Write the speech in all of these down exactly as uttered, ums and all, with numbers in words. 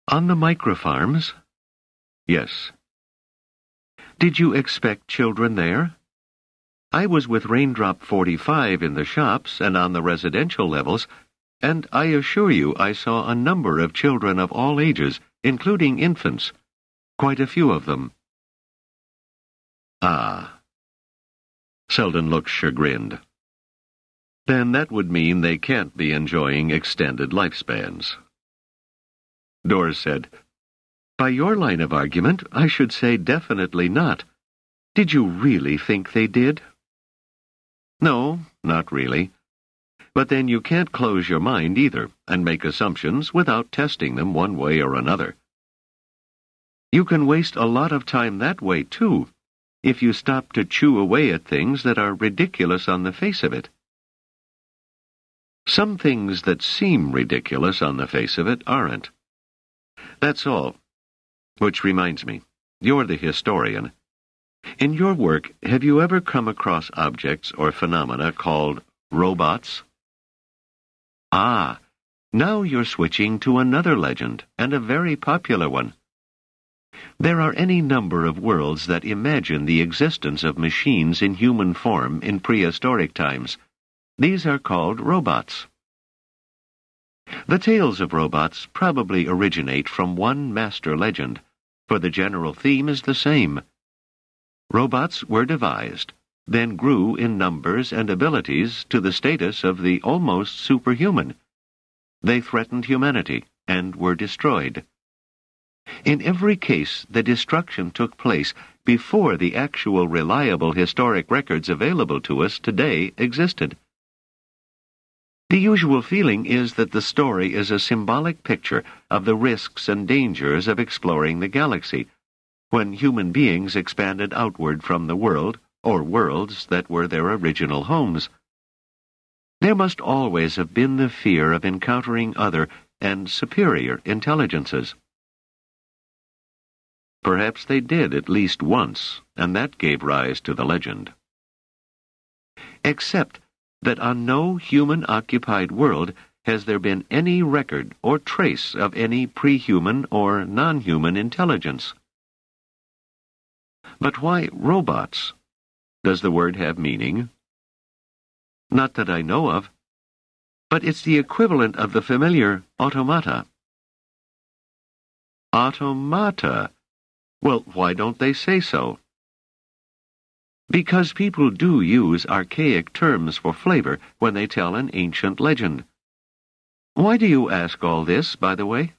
On the microfarms? Yes. Did you expect children there? I was with Raindrop forty-five in the shops and on the residential levels, and I assure you I saw a number of children of all ages, including infants. Quite a few of them. Ah. Selden looked chagrined. Then that would mean they can't be enjoying extended lifespans. Dors said, By your line of argument, I should say definitely not. Did you really think they did? No, not really. But then you can't close your mind either and make assumptions without testing them one way or another. You can waste a lot of time that way, too, if you stop to chew away at things that are ridiculous on the face of it. Some things that seem ridiculous on the face of it aren't. That's all. Which reminds me, you're the historian. In your work, have you ever come across objects or phenomena called robots? Ah, now you're switching to another legend, and a very popular one. There are any number of worlds that imagine the existence of machines in human form in prehistoric times. These are called robots. The tales of robots probably originate from one master legend, for the general theme is the same. Robots were devised, then grew in numbers and abilities to the status of the almost superhuman. They threatened humanity and were destroyed. In every case, the destruction took place before the actual reliable historic records available to us today existed. The usual feeling is that the story is a symbolic picture of the risks and dangers of exploring the galaxy, when human beings expanded outward from the world, or worlds that were their original homes. There must always have been the fear of encountering other and superior intelligences. Perhaps they did at least once, and that gave rise to the legend. Except that on no human-occupied world has there been any record or trace of any pre-human or non-human intelligence. But why robots? Does the word have meaning? Not that I know of, but it's the equivalent of the familiar automata. Automata? Well, why don't they say so? Because people do use archaic terms for flavor when they tell an ancient legend. Why do you ask all this, by the way?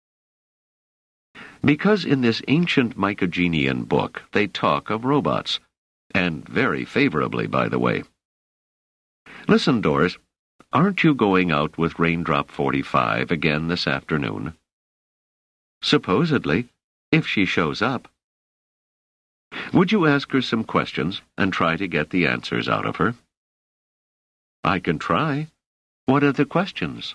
Because in this ancient Mycogenian book they talk of robots, and very favorably, by the way. Listen, Dors, aren't you going out with Raindrop forty-five again this afternoon? Supposedly, if she shows up. Would you ask her some questions and try to get the answers out of her? I can try. What are the questions?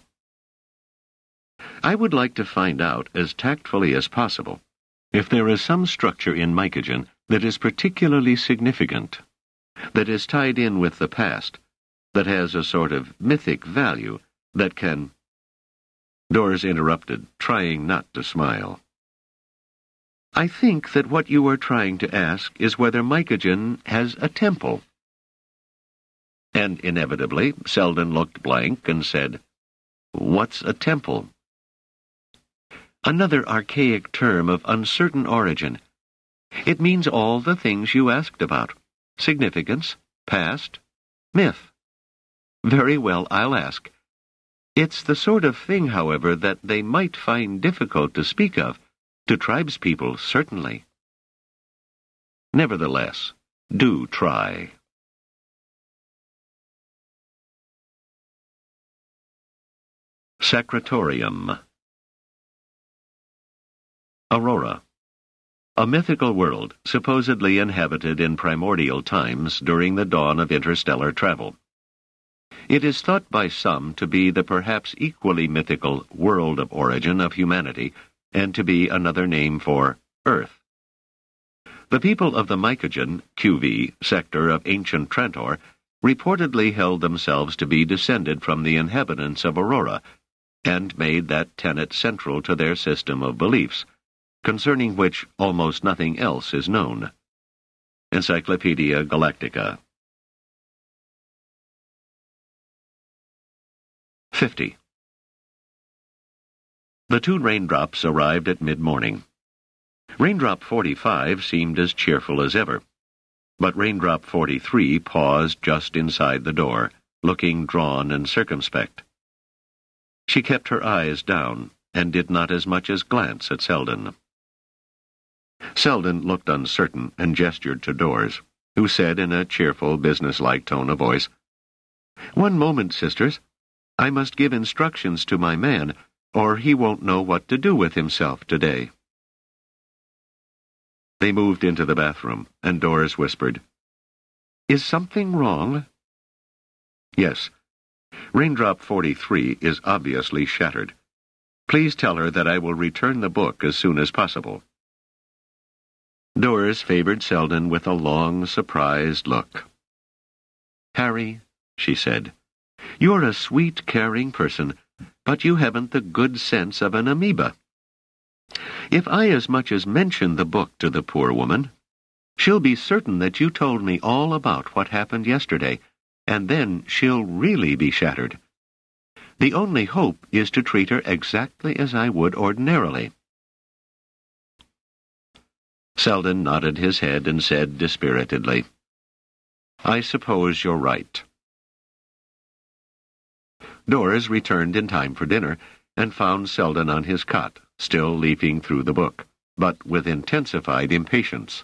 I would like to find out, as tactfully as possible, if there is some structure in Mycogen that is particularly significant, that is tied in with the past, that has a sort of mythic value, that can... Dors interrupted, trying not to smile. I think that what you are trying to ask is whether Mycogen has a temple. And inevitably, Selden looked blank and said, What's a temple? Another archaic term of uncertain origin. It means all the things you asked about. Significance, past, myth. Very well, I'll ask. It's the sort of thing, however, that they might find difficult to speak of. To tribespeople, certainly. Nevertheless, do try. Secretorium. Aurora. A mythical world supposedly inhabited in primordial times during the dawn of interstellar travel. It is thought by some to be the perhaps equally mythical world of origin of humanity, and to be another name for Earth. The people of the Mycogen, Q V, sector of ancient Trantor reportedly held themselves to be descended from the inhabitants of Aurora, and made that tenet central to their system of beliefs, concerning which almost nothing else is known. Encyclopedia Galactica. fifty. The two raindrops arrived at mid-morning. Raindrop forty-five seemed as cheerful as ever, but Raindrop forty-three paused just inside the door, looking drawn and circumspect. She kept her eyes down, and did not as much as glance at Selden. Selden looked uncertain and gestured to Dors, who said in a cheerful, businesslike tone of voice, "One moment, sisters. I must give instructions to my man, or he won't know what to do with himself today." They moved into the bathroom, and Dors whispered, "Is something wrong?" "Yes. Raindrop forty-three is obviously shattered. Please tell her that I will return the book as soon as possible." Dors favored Selden with a long, surprised look. "Harry," she said, "you're a sweet, caring person, but you haven't the good sense of an amoeba. If I as much as mention the book to the poor woman, she'll be certain that you told me all about what happened yesterday, and then she'll really be shattered. The only hope is to treat her exactly as I would ordinarily." Selden nodded his head and said dispiritedly, "I suppose you're right." Dors returned in time for dinner, and found Selden on his cot, still leafing through the book, but with intensified impatience.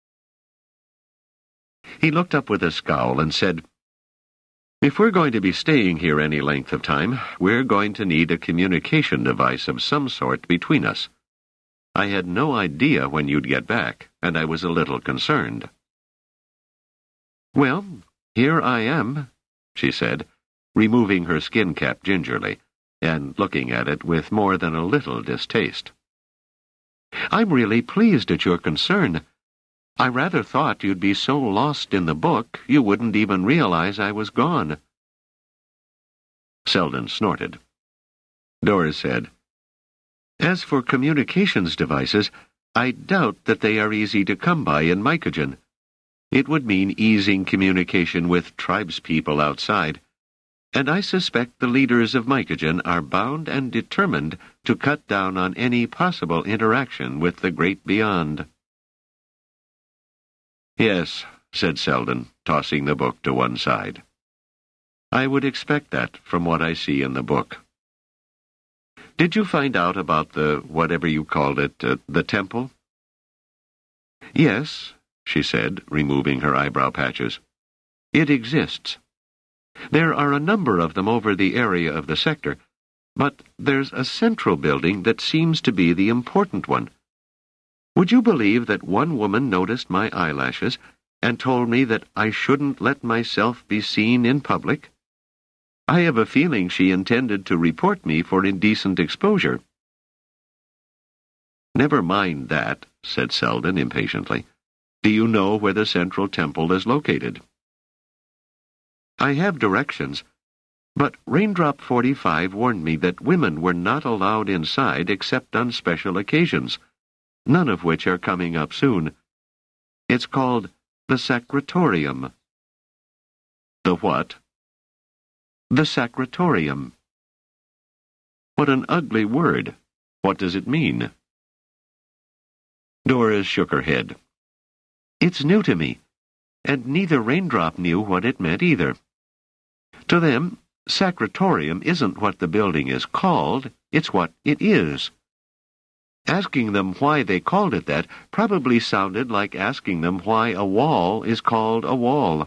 He looked up with a scowl and said, "If we're going to be staying here any length of time, we're going to need a communication device of some sort between us. I had no idea when you'd get back, and I was a little concerned." "Well, here I am," she said, removing her skin cap gingerly, and looking at it with more than a little distaste. "I'm really pleased at your concern. I rather thought you'd be so lost in the book you wouldn't even realize I was gone." Selden snorted. Dors said, "As for communications devices, I doubt that they are easy to come by in Mycogen. It would mean easing communication with tribespeople outside, and I suspect the leaders of Mycogen are bound and determined to cut down on any possible interaction with the great beyond." "Yes," said Selden, tossing the book to one side. "I would expect that from what I see in the book. Did you find out about the, whatever you called it, uh, the temple?" "Yes," she said, removing her eyebrow patches. "It exists. There are a number of them over the area of the sector, but there's a central building that seems to be the important one. Would you believe that one woman noticed my eyelashes and told me that I shouldn't let myself be seen in public? I have a feeling she intended to report me for indecent exposure." "Never mind that," said Selden impatiently. "Do you know where the central temple is located?" "I have directions, but Raindrop forty-five warned me that women were not allowed inside except on special occasions, none of which are coming up soon. It's called the Sacratorium." "The what?" "The Sacratorium." "What an ugly word. What does it mean?" Dors shook her head. "It's new to me, and neither Raindrop knew what it meant either. To them, Sacratorium isn't what the building is called, it's what it is. Asking them why they called it that probably sounded like asking them why a wall is called a wall."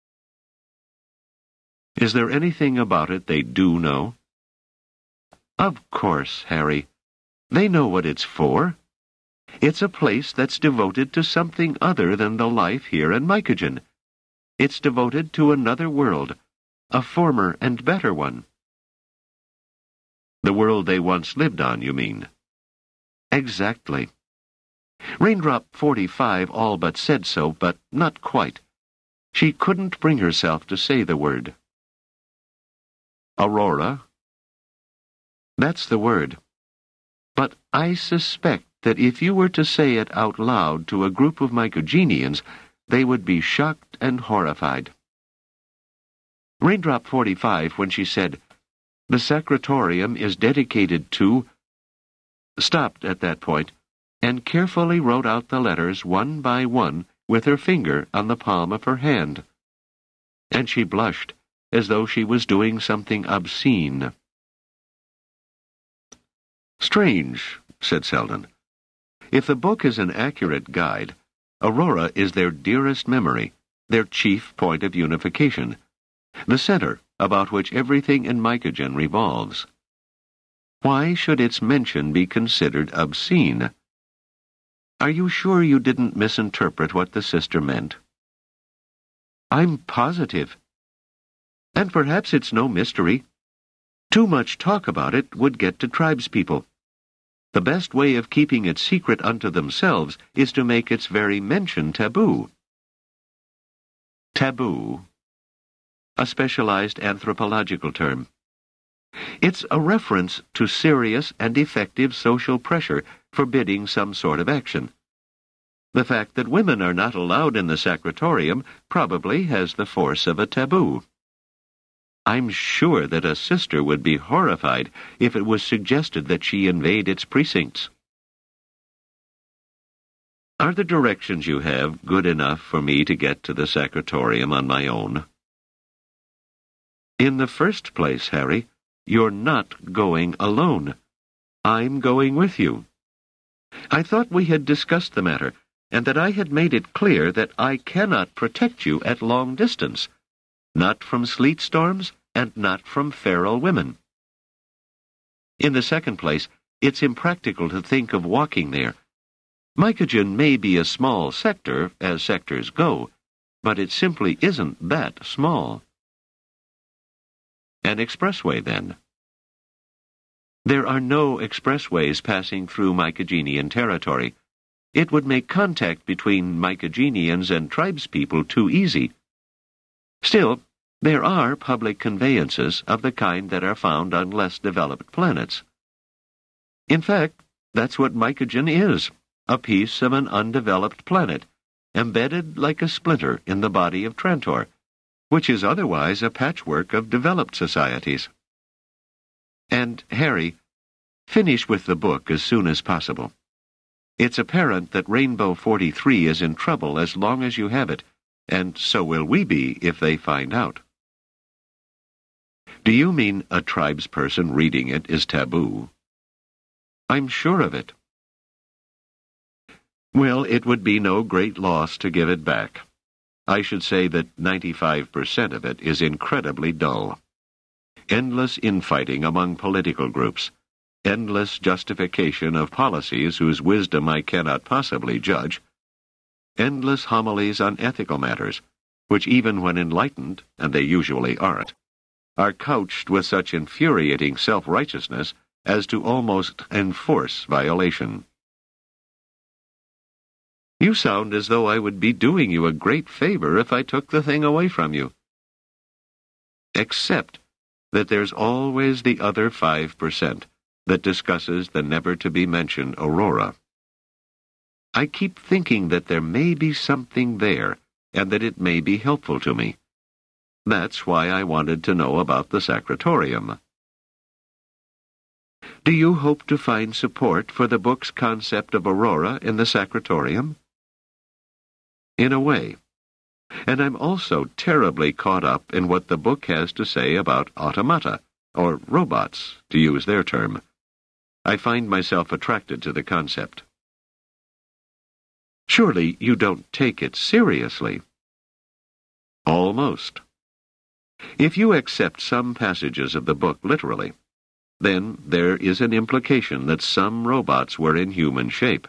"Is there anything about it they do know?" "Of course, Harry. They know what it's for. It's a place that's devoted to something other than the life here in Mycogen. It's devoted to another world, a former and better one." "The world they once lived on, you mean?" "Exactly. Raindrop forty-five all but said so, but not quite. She couldn't bring herself to say the word." "Aurora?" That's the word. But I suspect that if you were to say it out loud to a group of Mycogenians, they would be shocked and horrified. Raindrop forty-five, when she said, "The Sacratorium is dedicated to," stopped at that point and carefully wrote out the letters one by one with her finger on the palm of her hand. And she blushed as though she was doing something obscene. "Strange," said Selden. "If the book is an accurate guide, Aurora is their dearest memory, their chief point of unification, the center about which everything in Mycogen revolves. Why should its mention be considered obscene? Are you sure you didn't misinterpret what the sister meant?" "I'm positive. And perhaps it's no mystery. Too much talk about it would get to tribespeople. The best way of keeping it secret unto themselves is to make its very mention taboo." Taboo. A specialized anthropological term. It's a reference to serious and effective social pressure forbidding some sort of action. The fact that women are not allowed in the Sacratorium probably has the force of a taboo. I'm sure that a sister would be horrified if it was suggested that she invade its precincts. Are the directions you have good enough for me to get to the Sacratorium on my own? In the first place, Harry, you're not going alone. I'm going with you. I thought we had discussed the matter, and that I had made it clear that I cannot protect you at long distance, not from sleet storms and not from feral women. In the second place, it's impractical to think of walking there. Mycogen may be a small sector, as sectors go, but it simply isn't that small. An expressway, then. There are no expressways passing through Mycogenian territory. It would make contact between Mycogenians and tribespeople too easy. Still, there are public conveyances of the kind that are found on less developed planets. In fact, that's what Mycogen is, a piece of an undeveloped planet, embedded like a splinter in the body of Trantor, which is otherwise a patchwork of developed societies. And, Harry, finish with the book as soon as possible. It's apparent that Rainbow forty-three is in trouble as long as you have it, and so will we be if they find out. Do you mean a tribesperson reading it is taboo? I'm sure of it. Well, it would be no great loss to give it back. I should say that ninety-five percent of it is incredibly dull. Endless infighting among political groups, endless justification of policies whose wisdom I cannot possibly judge, endless homilies on ethical matters, which even when enlightened, and they usually aren't, are couched with such infuriating self-righteousness as to almost enforce violation. You sound as though I would be doing you a great favor if I took the thing away from you. Except that there's always the other five percent that discusses the never-to-be-mentioned Aurora. I keep thinking that there may be something there, and that it may be helpful to me. That's why I wanted to know about the Sacratorium. Do you hope to find support for the book's concept of Aurora in the Sacratorium? In a way. And I'm also terribly caught up in what the book has to say about automata, or robots, to use their term. I find myself attracted to the concept. Surely you don't take it seriously? Almost. If you accept some passages of the book literally, then there is an implication that some robots were in human shape.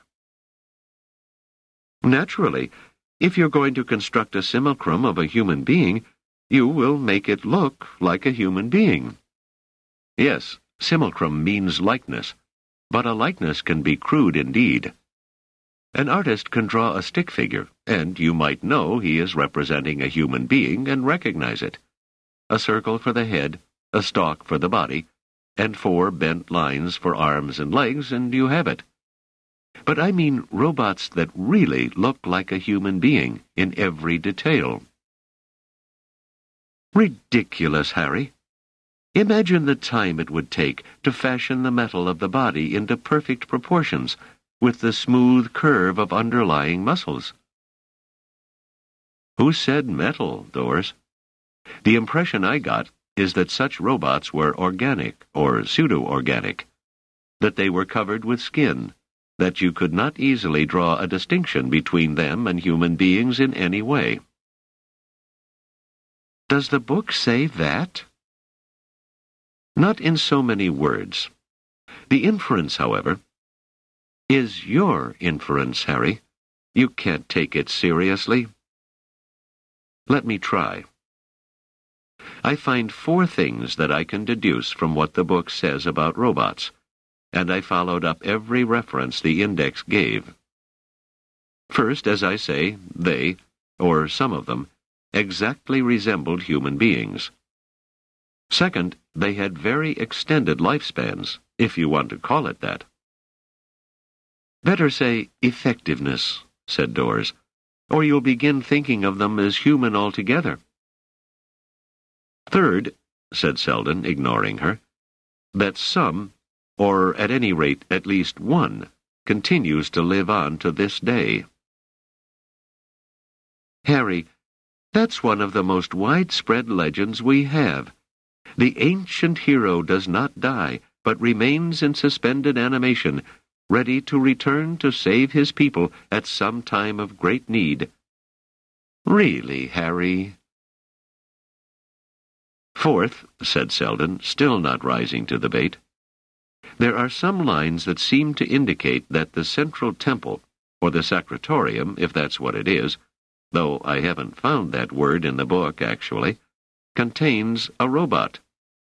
Naturally, if you're going to construct a simulacrum of a human being, you will make it look like a human being. Yes, simulacrum means likeness, but a likeness can be crude indeed. An artist can draw a stick figure, and you might know he is representing a human being and recognize it. A circle for the head, a stalk for the body, and four bent lines for arms and legs, and you have it. But I mean robots that really look like a human being in every detail. Ridiculous, Harry. Imagine the time it would take to fashion the metal of the body into perfect proportions, with the smooth curve of underlying muscles. Who said metal, Doris? The impression I got is that such robots were organic or pseudo-organic, that they were covered with skin, that you could not easily draw a distinction between them and human beings in any way. Does the book say that? Not in so many words. The inference, however, is your inference, Harry. You can't take it seriously. Let me try. I find four things that I can deduce from what the book says about robots, and I followed up every reference the index gave. First, as I say, they, or some of them, exactly resembled human beings. Second, they had very extended lifespans, if you want to call it that. Better say effectiveness, said Doris, or you'll begin thinking of them as human altogether. Third, said Selden, ignoring her, that some, or at any rate at least one, continues to live on to this day. Harry, that's one of the most widespread legends we have. The ancient hero does not die, but remains in suspended animation, ready to return to save his people at some time of great need. Really, Harry? Fourth, said Selden, still not rising to the bait, there are some lines that seem to indicate that the central temple, or the sacratorium, if that's what it is, though I haven't found that word in the book, actually, contains a robot.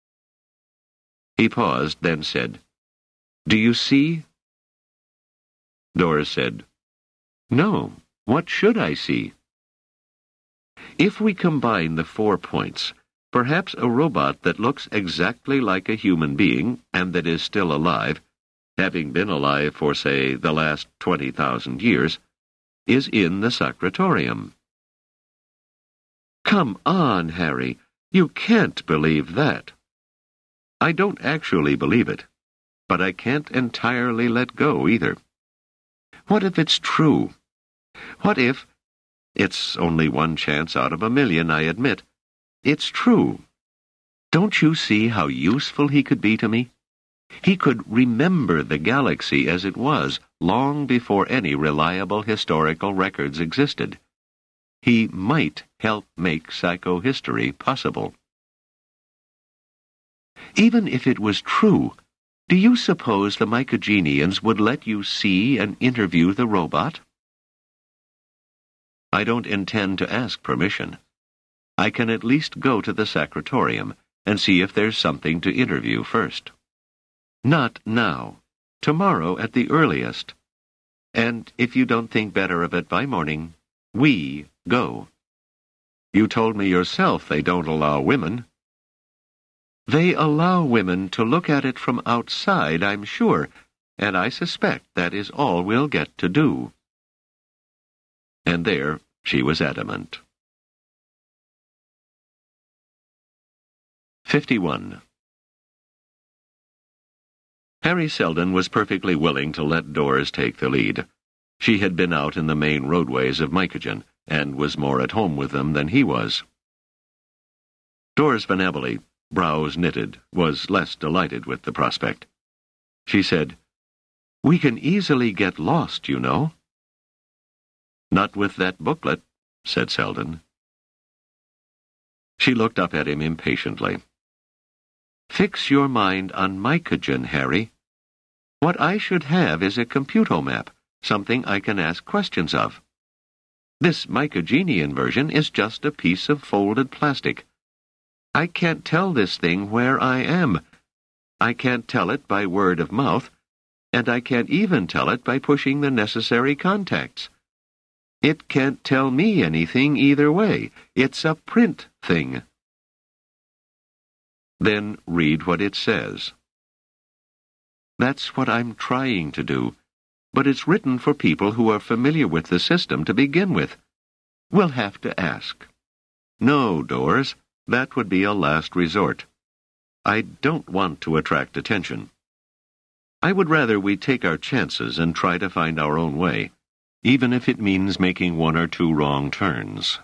He paused, then said, Do you see? Doris said, No, what should I see? If we combine the four points, perhaps a robot that looks exactly like a human being, and that is still alive, having been alive for, say, the last twenty thousand years, is in the sacratorium. Come on, Harry. You can't believe that. I don't actually believe it, but I can't entirely let go either. What if it's true? What if, it's only one chance out of a million, I admit, it's true. Don't you see how useful he could be to me? He could remember the galaxy as it was long before any reliable historical records existed. He might help make psychohistory possible. Even if it was true, do you suppose the Mycogenians would let you see and interview the robot? I don't intend to ask permission. I can at least go to the sacratorium and see if there's something to interview first. Not now. Tomorrow at the earliest. And if you don't think better of it by morning, we go. You told me yourself they don't allow women. They allow women to look at it from outside, I'm sure, and I suspect that is all we'll get to do. And there she was adamant. fifty-one. Harry Selden was perfectly willing to let Doris take the lead. She had been out in the main roadways of Mycogen, and was more at home with them than he was. Doris Van Abele, brows knitted, was less delighted with the prospect. She said, "We can easily get lost, you know." "Not with that booklet," said Selden. She looked up at him impatiently. "Fix your mind on Mycogen, Harry. What I should have is a computomap, something I can ask questions of. This Mycogenian version is just a piece of folded plastic. I can't tell this thing where I am. I can't tell it by word of mouth, and I can't even tell it by pushing the necessary contacts. It can't tell me anything either way. It's a print thing." "Then read what it says," That's what I'm trying to do. But it's written for people who are familiar with the system to begin with. We'll have to ask. No, Doors, that would be a last resort. I don't want to attract attention. I would rather we take our chances and try to find our own way, even if it means making one or two wrong turns.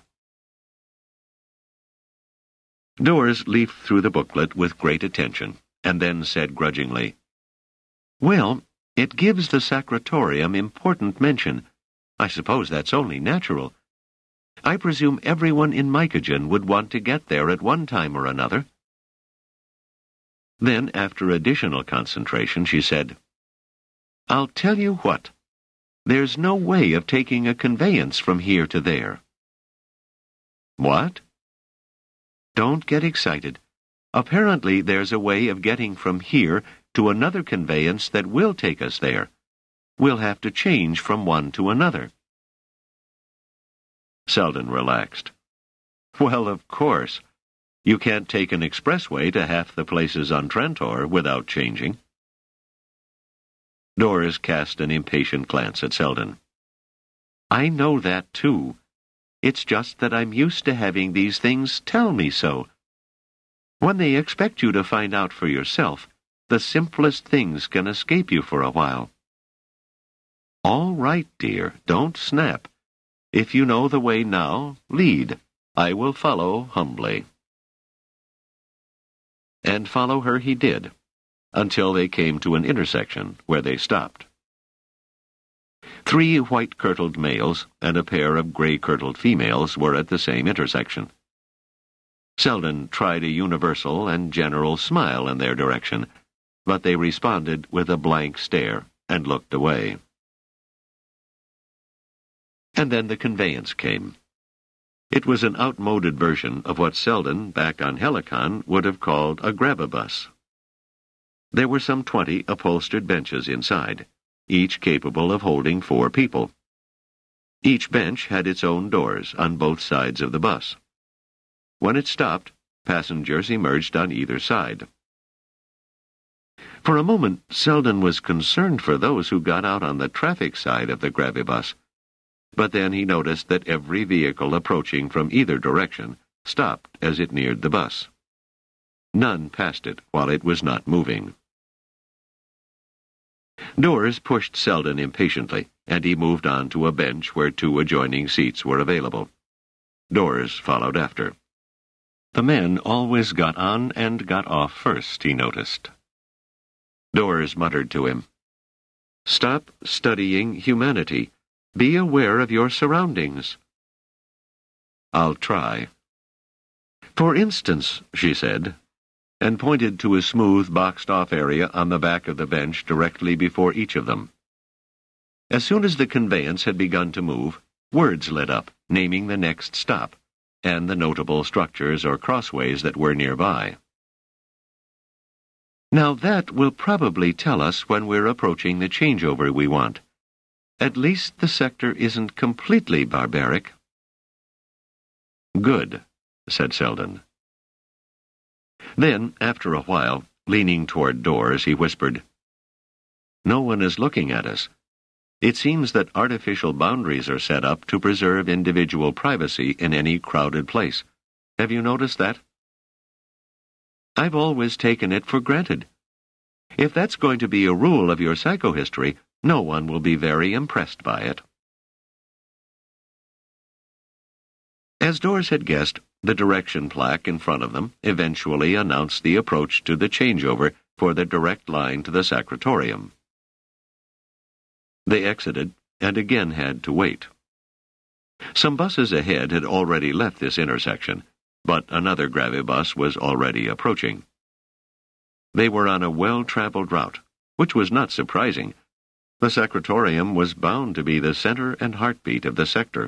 Doors leafed through the booklet with great attention, and then said grudgingly, "Well, it gives the Sacratorium important mention. I suppose that's only natural. I presume everyone in Mycogen would want to get there at one time or another." Then, after additional concentration, she said, "I'll tell you what. There's no way of taking a conveyance from here to there." "What?" "Don't get excited. Apparently there's a way of getting from here to another conveyance that will take us there. We'll have to change from one to another." Selden relaxed. "Well, of course. You can't take an expressway to half the places on Trantor without changing." Doris cast an impatient glance at Selden. "I know that, too. It's just that I'm used to having these things tell me so. When they expect you to find out for yourself, the simplest things can escape you for a while." "All right, dear, don't snap. If you know the way now, lead. I will follow humbly." And follow her he did, until they came to an intersection where they stopped. Three white-kirtled males and a pair of gray-kirtled females were at the same intersection. Selden tried a universal and general smile in their direction, but they responded with a blank stare and looked away. And then the conveyance came. It was an outmoded version of what Selden, back on Helicon, would have called a grab-a-bus. There were some twenty upholstered benches inside, each capable of holding four people. Each bench had its own doors on both sides of the bus. When it stopped, passengers emerged on either side. For a moment, Selden was concerned for those who got out on the traffic side of the grab-a-bus, but then he noticed that every vehicle approaching from either direction stopped as it neared the bus. None passed it while it was not moving. Doors pushed Selden impatiently, and he moved on to a bench where two adjoining seats were available. Doors followed after. The men always got on and got off first, he noticed. Doors muttered to him, "Stop studying humanity. Be aware of your surroundings." "I'll try." "For instance," she said, and pointed to a smooth, boxed-off area on the back of the bench directly before each of them. As soon as the conveyance had begun to move, words lit up, naming the next stop, and the notable structures or crossways that were nearby. "Now that will probably tell us when we're approaching the changeover we want. At least the sector isn't completely barbaric." "Good," said Selden. Then, after a while, leaning toward Doors, he whispered, "No one is looking at us. It seems that artificial boundaries are set up to preserve individual privacy in any crowded place. Have you noticed that?" "I've always taken it for granted. If that's going to be a rule of your psychohistory, no one will be very impressed by it." As Doors had guessed, the direction plaque in front of them eventually announced the approach to the changeover for the direct line to the Sacratorium. They exited and again had to wait. Some buses ahead had already left this intersection, but another gravibus was already approaching. They were on a well-traveled route, which was not surprising. The Sacratorium was bound to be the center and heartbeat of the sector.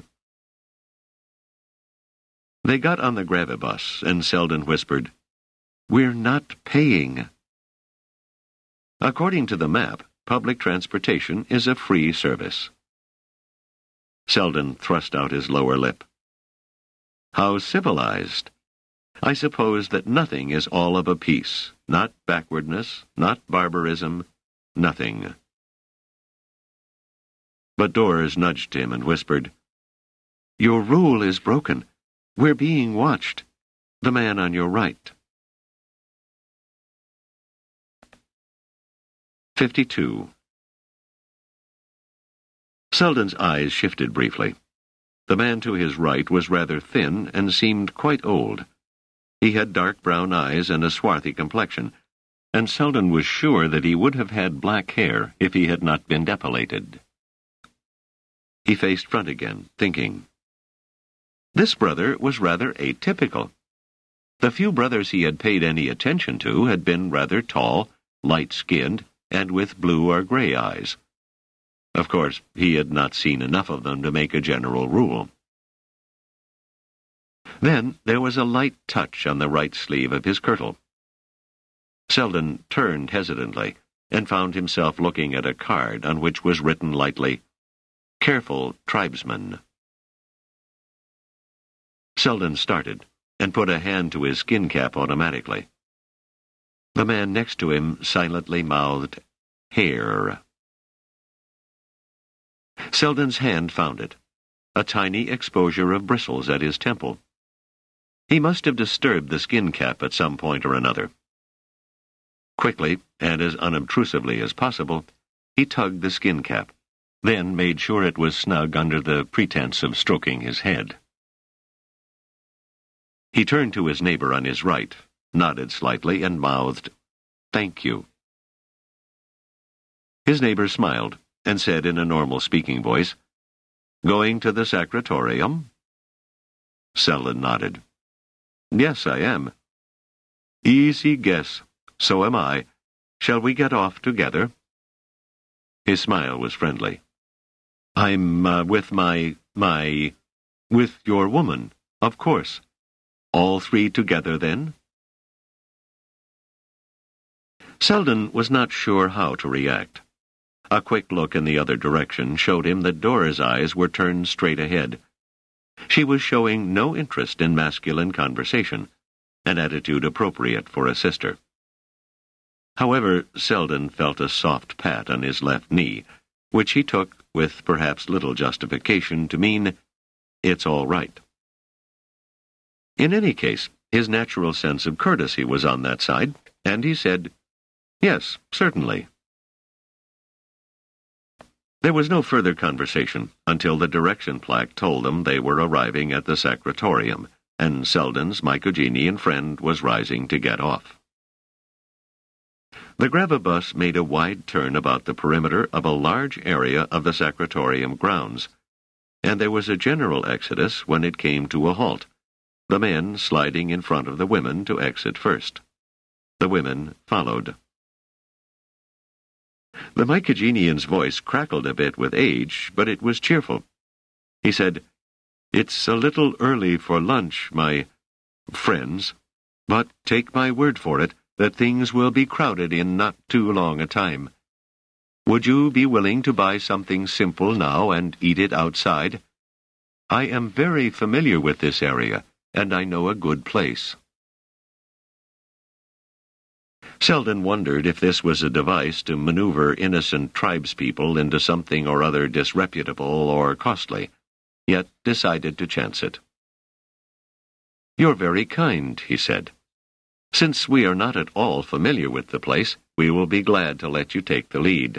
They got on the gravibus, and Selden whispered, "We're not paying." According to the map, public transportation is a free service. Selden thrust out his lower lip. "How civilized. I suppose that nothing is all of a piece, not backwardness, not barbarism, nothing. But Dors nudged him and whispered, "Your rule is broken. We're being watched. The man on your right." fifty-two. Selden's eyes shifted briefly. The man to his right was rather thin and seemed quite old. He had dark brown eyes and a swarthy complexion, and Selden was sure that he would have had black hair if he had not been depilated. He faced front again, thinking. This brother was rather atypical. The few brothers he had paid any attention to had been rather tall, light-skinned, and with blue or gray eyes. Of course, he had not seen enough of them to make a general rule. Then there was a light touch on the right sleeve of his kirtle. Selden turned hesitantly and found himself looking at a card on which was written lightly, "Careful, tribesman." Selden started and put a hand to his skin cap automatically. The man next to him silently mouthed, "Hair." Selden's hand found it, a tiny exposure of bristles at his temple. He must have disturbed the skin cap at some point or another. Quickly, and as unobtrusively as possible, he tugged the skin cap, then made sure it was snug under the pretense of stroking his head. He turned to his neighbor on his right, nodded slightly, and mouthed, "Thank you." His neighbor smiled and said in a normal speaking voice, "Going to the sacratorium?" Selden nodded. "Yes, I am." "Easy guess. So am I. Shall we get off together?" His smile was friendly. "I'm uh, with my... my... with your woman, of course. All three together, then?" Selden was not sure how to react. A quick look in the other direction showed him that Dora's eyes were turned straight ahead. She was showing no interest in masculine conversation, an attitude appropriate for a sister. However, Selden felt a soft pat on his left knee, which he took, with perhaps little justification, to mean, "It's all right." In any case, his natural sense of courtesy was on that side, and he said, "Yes, certainly." There was no further conversation until the direction plaque told them they were arriving at the sacratorium, and Selden's Mycogenian friend was rising to get off. The gravabus made a wide turn about the perimeter of a large area of the sacratorium grounds, and there was a general exodus when it came to a halt, the men sliding in front of the women to exit first. The women followed. The Mycogenian's voice crackled a bit with age, but it was cheerful. He said, "It's a little early for lunch, my friends, but take my word for it that things will be crowded in not too long a time. Would you be willing to buy something simple now and eat it outside? I am very familiar with this area, and I know a good place." Selden wondered if this was a device to maneuver innocent tribespeople into something or other disreputable or costly, yet decided to chance it. "You're very kind," he said. "Since we are not at all familiar with the place, we will be glad to let you take the lead."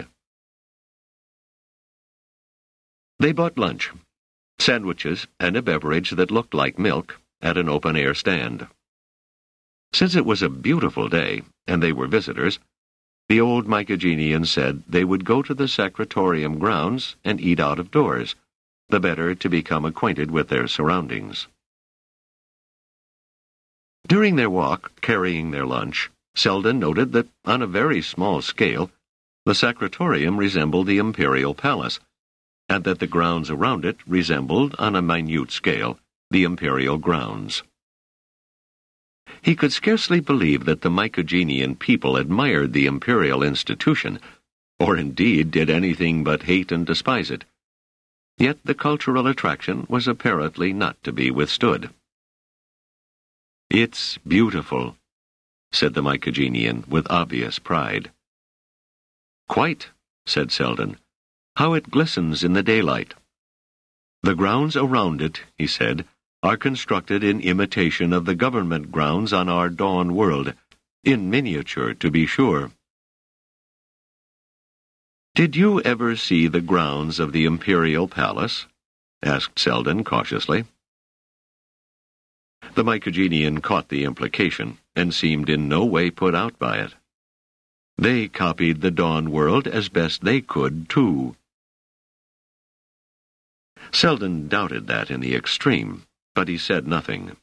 They bought lunch, sandwiches and a beverage that looked like milk, at an open-air stand. Since it was a beautiful day, and they were visitors, the old Mycogenian said they would go to the sacratorium grounds and eat out of doors, the better to become acquainted with their surroundings. During their walk, carrying their lunch, Selden noted that, on a very small scale, the sacratorium resembled the imperial palace, and that the grounds around it resembled, on a minute scale, the imperial grounds. He could scarcely believe that the Mycogenian people admired the imperial institution, or indeed did anything but hate and despise it. Yet the cultural attraction was apparently not to be withstood. "It's beautiful," said the Mycogenian with obvious pride. "Quite," said Selden. "How it glistens in the daylight." "The grounds around it," he said, "are constructed in imitation of the government grounds on our dawn world, in miniature, to be sure." "Did you ever see the grounds of the Imperial Palace?" asked Selden cautiously. The Mycogenian caught the implication, and seemed in no way put out by it. They copied the dawn world as best they could, too. Selden doubted that in the extreme, but he said nothing.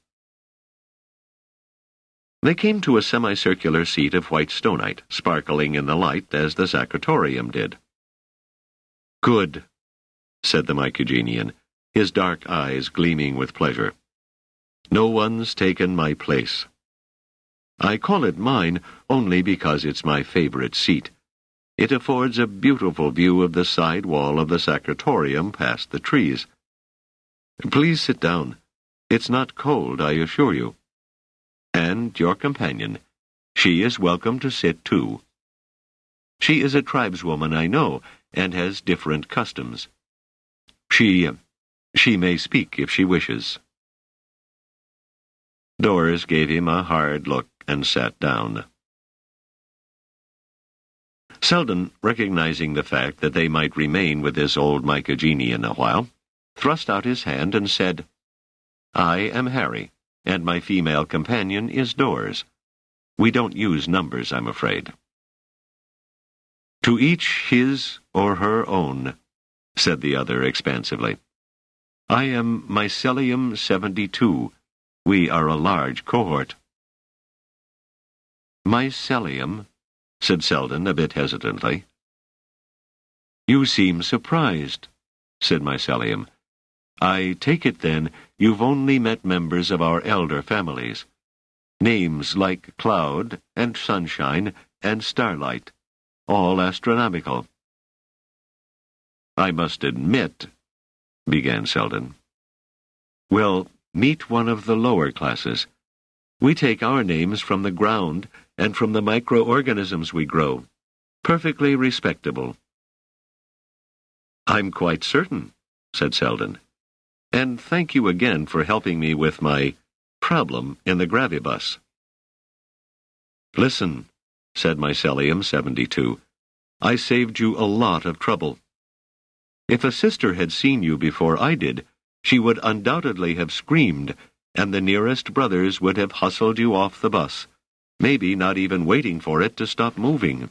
They came to a semicircular seat of white stonite, sparkling in the light as the sacratorium did. "Good," said the Mycogenian, his dark eyes gleaming with pleasure. "No one's taken my place. I call it mine only because it's my favorite seat. It affords a beautiful view of the side wall of the sacratorium past the trees. Please sit down. It's not cold, I assure you. And your companion, she is welcome to sit too. She is a tribeswoman, I know, and has different customs. She, she may speak if she wishes." Doris gave him a hard look and sat down. Selden, recognizing the fact that they might remain with this old Mycogenian a while, thrust out his hand and said, "I am Harry, and my female companion is Doris. We don't use numbers, I'm afraid." "To each his or her own," said the other expansively. "I am Mycelium seventy-two. We are a large cohort." "Mycelium," said Selden a bit hesitantly. "You seem surprised," said Mycelium. "I take it, then, you've only met members of our elder families. Names like Cloud and Sunshine and Starlight, all astronomical." "I must admit—" began Selden. "Well, meet one of the lower classes. We take our names from the ground and from the microorganisms we grow. Perfectly respectable." "I'm quite certain," said Selden. "And thank you again for helping me with my problem in the gravibus." "Listen," said Mycelium seventy-two. "I saved you a lot of trouble. If a sister had seen you before I did, she would undoubtedly have screamed, and the nearest brothers would have hustled you off the bus, maybe not even waiting for it to stop moving."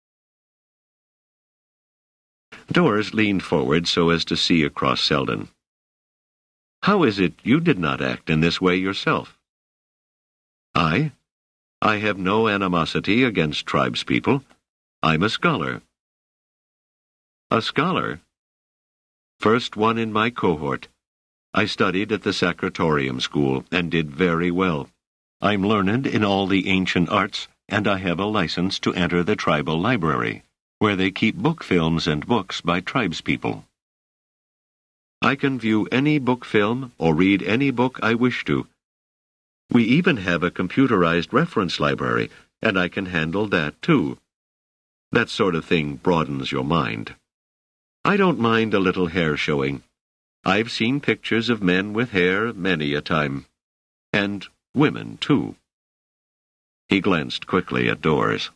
Doris leaned forward so as to see across Selden. "How is it you did not act in this way yourself?" "I? I have no animosity against tribespeople. I'm a scholar." "A scholar?" "First one in my cohort. I studied at the Sacratorium School and did very well. I'm learned in all the ancient arts, and I have a license to enter the tribal library, where they keep book films and books by tribespeople. I can view any book film or read any book I wish to. We even have a computerized reference library, and I can handle that too. That sort of thing broadens your mind. I don't mind a little hair showing. I've seen pictures of men with hair many a time. And women, too." He glanced quickly at Doris.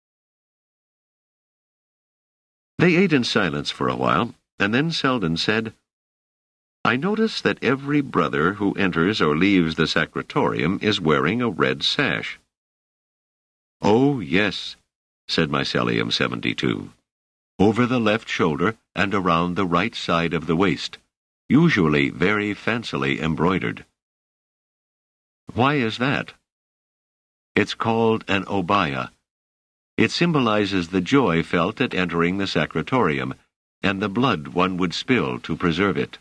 They ate in silence for a while, and then Selden said, "I notice that every brother who enters or leaves the sacratorium is wearing a red sash." "Oh, yes," said Mycelium seventy-two. "Over the left shoulder and around the right side of the waist, usually very fancily embroidered." "Why is that?" "It's called an obaya. It symbolizes the joy felt at entering the sacratorium, and the blood one would spill to preserve it."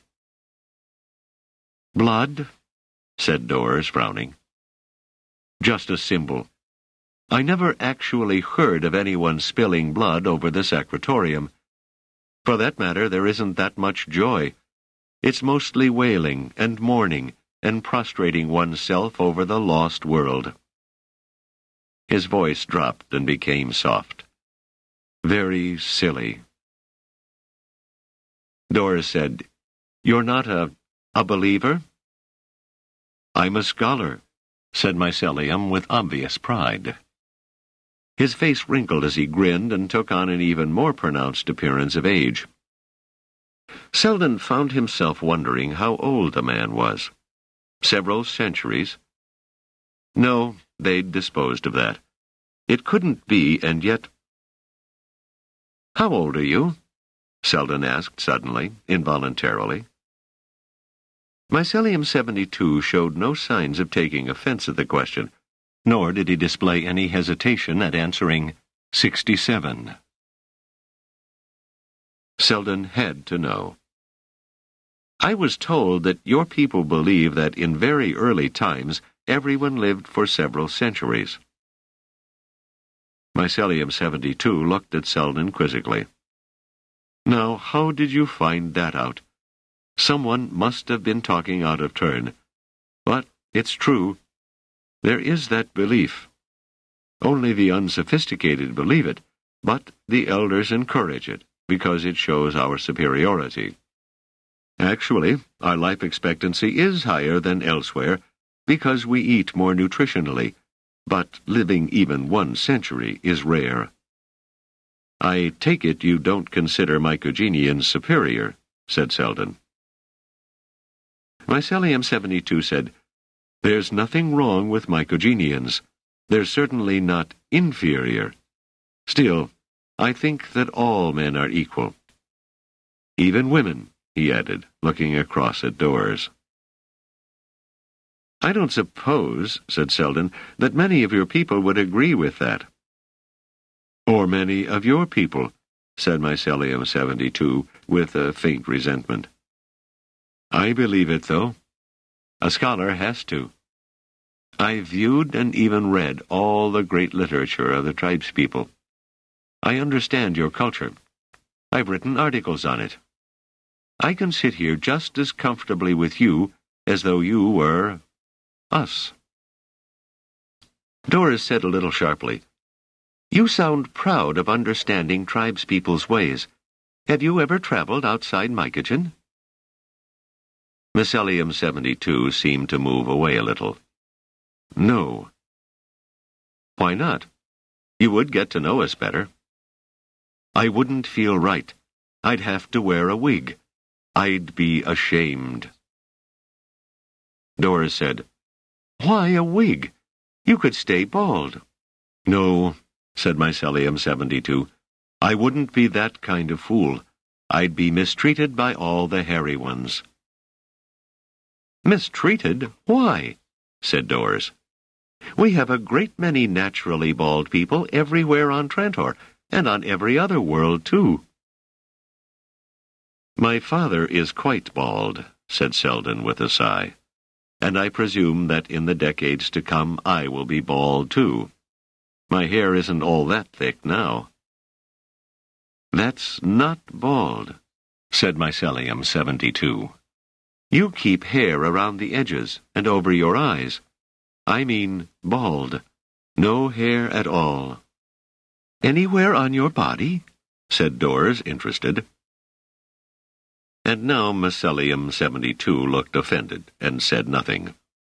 "Blood?" said Doris, frowning. "Just a symbol. I never actually heard of anyone spilling blood over the sacratorium. For that matter, there isn't that much joy. It's mostly wailing and mourning and prostrating oneself over the lost world." His voice dropped and became soft. Very silly. Doris said, "You're not a, a believer?" "I'm a scholar," said Mycelium with obvious pride. His face wrinkled as he grinned and took on an even more pronounced appearance of age. Selden found himself wondering how old the man was. Several centuries? No, they'd disposed of that. It couldn't be, and yet... "How old are you?" Selden asked suddenly, involuntarily. Mycelium seventy-two showed no signs of taking offense at the question, nor did he display any hesitation at answering sixty-seven. Selden had to know. "I was told that your people believe that in very early times everyone lived for several centuries." Mycelium seventy-two looked at Selden quizzically. "Now, how did you find that out? Someone must have been talking out of turn. But it's true. There is that belief. Only the unsophisticated believe it, but the elders encourage it, because it shows our superiority. Actually, our life expectancy is higher than elsewhere, because we eat more nutritionally, but living even one century is rare." "I take it you don't consider Mycogenians superior," said Selden. Mycelium seventy-two said, "There's nothing wrong with Mycogenians. They're certainly not inferior. Still, I think that all men are equal. Even women," he added, looking across at Doris. "I don't suppose," said Selden, "that many of your people would agree with that." "Or many of your people," said Mycelium seventy-two, with a faint resentment. "I believe it, though. A scholar has to. I've viewed and even read all the great literature of the tribespeople. I understand your culture. I've written articles on it. I can sit here just as comfortably with you as though you were us." Doris said a little sharply, "You sound proud of understanding tribespeople's ways. Have you ever traveled outside Mycogen?" Mycelium seventy-two seemed to move away a little. "No." "Why not? You would get to know us better." "I wouldn't feel right. I'd have to wear a wig. I'd be ashamed." Doris said, "Why a wig? You could stay bald." "No," said Mycelium seventy-two. "I wouldn't be that kind of fool. I'd be mistreated by all the hairy ones." "Mistreated? Why?" said Doris. "We have a great many naturally bald people everywhere on Trantor, and on every other world, too." "My father is quite bald," said Selden with a sigh, "and I presume that in the decades to come I will be bald, too. My hair isn't all that thick now." "That's not bald," said Mycelium seventy-two. "You keep hair around the edges and over your eyes. I mean bald. No hair at all." "Anywhere on your body?" said Doris, interested. And now Mycelium seventy-two looked offended and said nothing.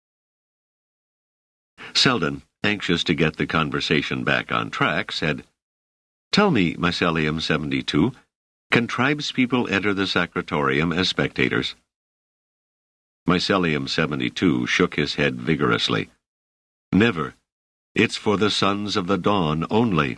Selden, anxious to get the conversation back on track, said, "Tell me, Mycelium seventy-two, can tribespeople enter the Sacratorium as spectators?" Mycelium seventy-two shook his head vigorously. "Never. It's for the Sons of the Dawn only."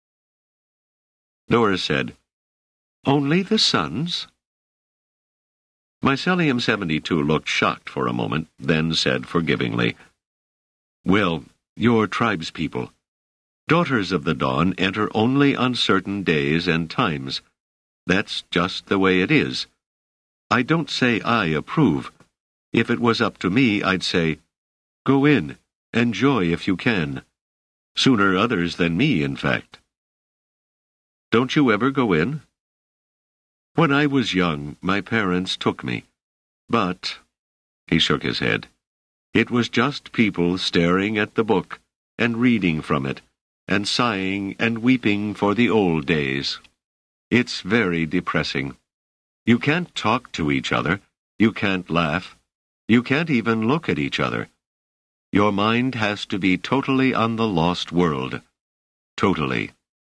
Doris said, "Only the sons?" Mycelium seventy-two looked shocked for a moment, then said forgivingly, "Well, you're tribespeople. Daughters of the Dawn enter only on certain days and times. That's just the way it is. I don't say I approve. If it was up to me, I'd say, go in, enjoy if you can. Sooner others than me, in fact." "Don't you ever go in?" "When I was young, my parents took me. But," he shook his head, "it was just people staring at the book and reading from it, and sighing and weeping for the old days. It's very depressing. You can't talk to each other. You can't laugh. You can't even look at each other. Your mind has to be totally on the lost world. Totally.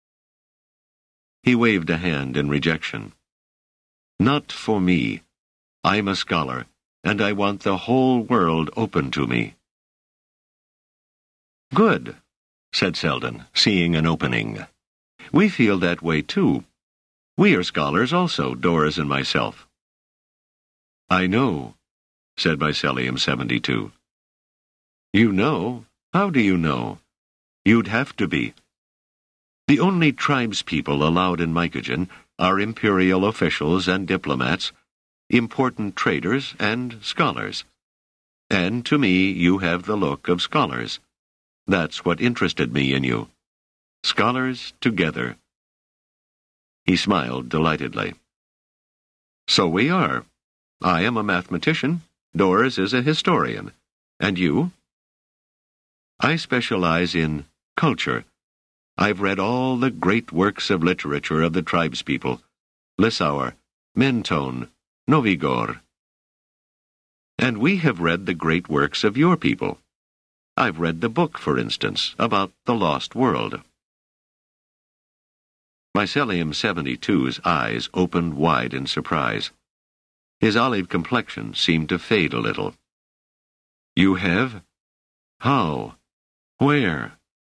He waved a hand in rejection. Not for me. I'm a scholar, and I want the whole world open to me. Good, said Selden, seeing an opening. We feel that way too. We are scholars also, Doris and myself. I know, said Mycelium seventy-two. You know? How do you know? You'd have to be. The only tribespeople allowed in Mycogen are imperial officials and diplomats, important traders and scholars. And to me, you have the look of scholars. That's what interested me in you. Scholars together. He smiled delightedly. So we are. I am a mathematician. Doris is a historian. And you? I specialize in culture. I've read all the great works of literature of the tribespeople, Lissauer, Mentone, Novigor. And we have read the great works of your people. I've read the book, for instance, about the lost world. Mycelium seventy-two's eyes opened wide in surprise. His olive complexion seemed to fade a little. You have? How? Where?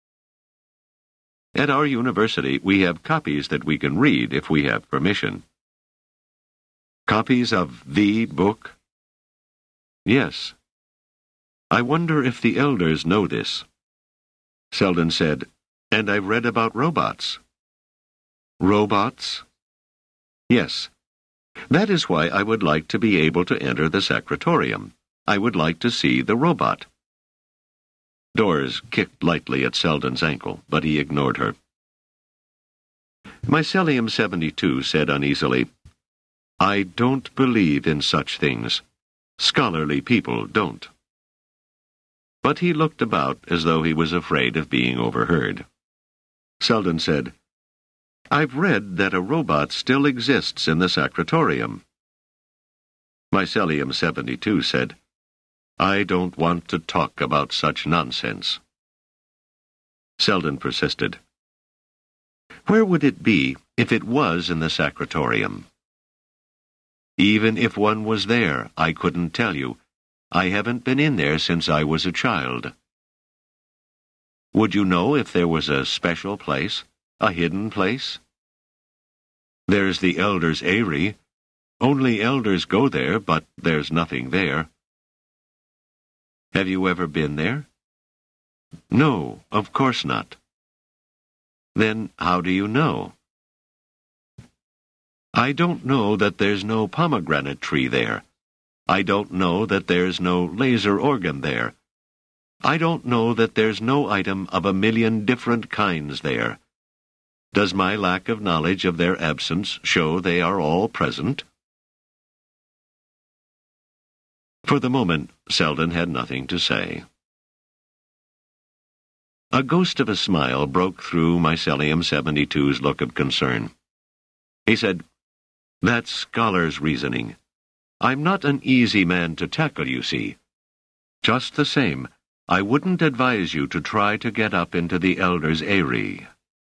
At our university, we have copies that we can read if we have permission. Copies of the book? Yes. I wonder if the elders know this. Selden said, and I've read about robots. Robots? Yes. That is why I would like to be able to enter the Secretorium. I would like to see the robot. Doris kicked lightly at Selden's ankle, but he ignored her. Mycelium seventy-two said uneasily, I don't believe in such things. Scholarly people don't. But he looked about as though he was afraid of being overheard. Selden said, I've read that a robot still exists in the Secretorium. Mycelium seventy-two said, I don't want to talk about such nonsense. Selden persisted. Where would it be if it was in the Secretorium? Even if one was there, I couldn't tell you. I haven't been in there since I was a child. Would you know if there was a special place, a hidden place? There's the Elders' Eyrie. Only elders go there, but there's nothing there. Have you ever been there? No, of course not. Then how do you know? I don't know that there's no pomegranate tree there. I don't know that there's no laser organ there. I don't know that there's no item of a million different kinds there. Does my lack of knowledge of their absence show they are all present? For the moment, Selden had nothing to say. A ghost of a smile broke through Mycelium seventy-two's look of concern. He said, That's scholar's reasoning. I'm not an easy man to tackle, you see. Just the same, I wouldn't advise you to try to get up into the Elders' Eyrie.